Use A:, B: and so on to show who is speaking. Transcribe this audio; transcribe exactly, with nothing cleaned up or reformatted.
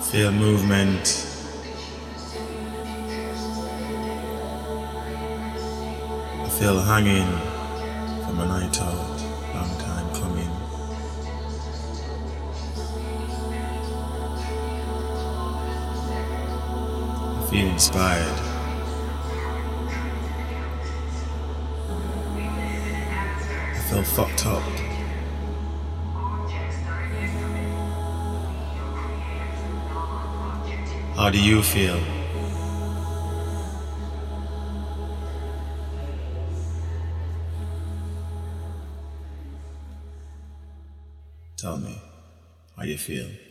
A: feel movement. I feel hanging from a night out, long time coming. I feel inspired. I feel fucked up. How do you feel? Tell me how you feel.